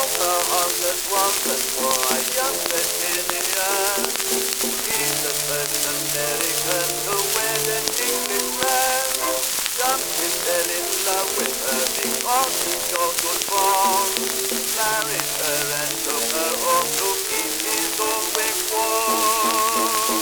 Pocahontas was a boy, young Virginian. He's the first American to wed an Englishman. John fell in love with her because he so good born. Married her and took her home to keep his own big war.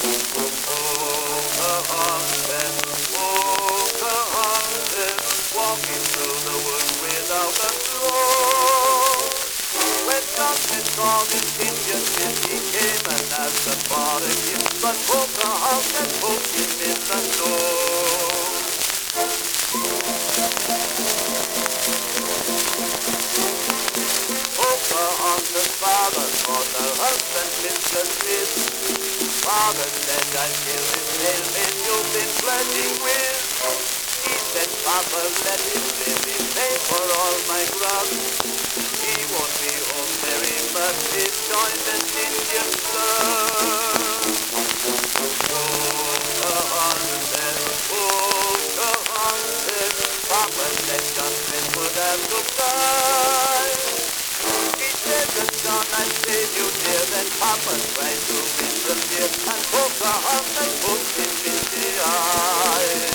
Pocahontas, Pocahontas, walking through the woods without a throne. When Johnson saw this Indian kid, he came and asked her for a gift, but Pocahontas put him in the door. Pocahontas' father called her husband Mr. Smith. Father said, I feel this pale man you've been flirting with. He said, Papa, let him live, he'll pay for all my grub. He won't be home very much, he's joined an Indian club. Pocahontas, Pocahontas, Papa said Johnson would have to die. He said that John, I save you dear, then Papa tried to interfere, and Pocahontas put him in the eye.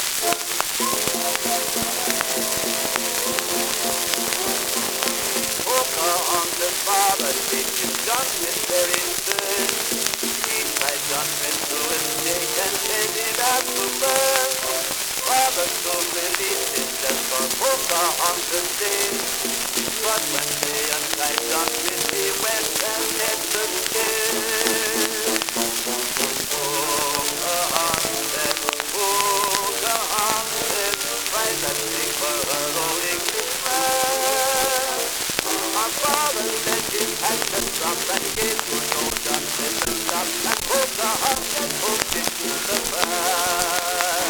Pocahontas' father taken John with very stern. He tried John went through a snake and headed out to burn. Father soon released him just for Pocahontas' sake. But when they untied John Smith, he went and let the skin. Pocahontas, Pocahontas, tried that snake for her old Englishman. My father let his action drop and gave to no John Smith a shot, and Pocahontas put him to the pan.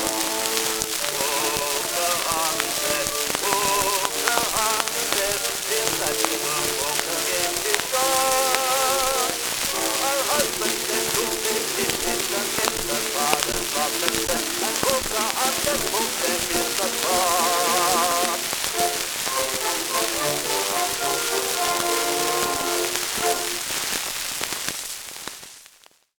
Pocahontas, Pocahontas, till that little poker game is gone. Her husband said to make his mission against her father's officer, and Pocahontas put them in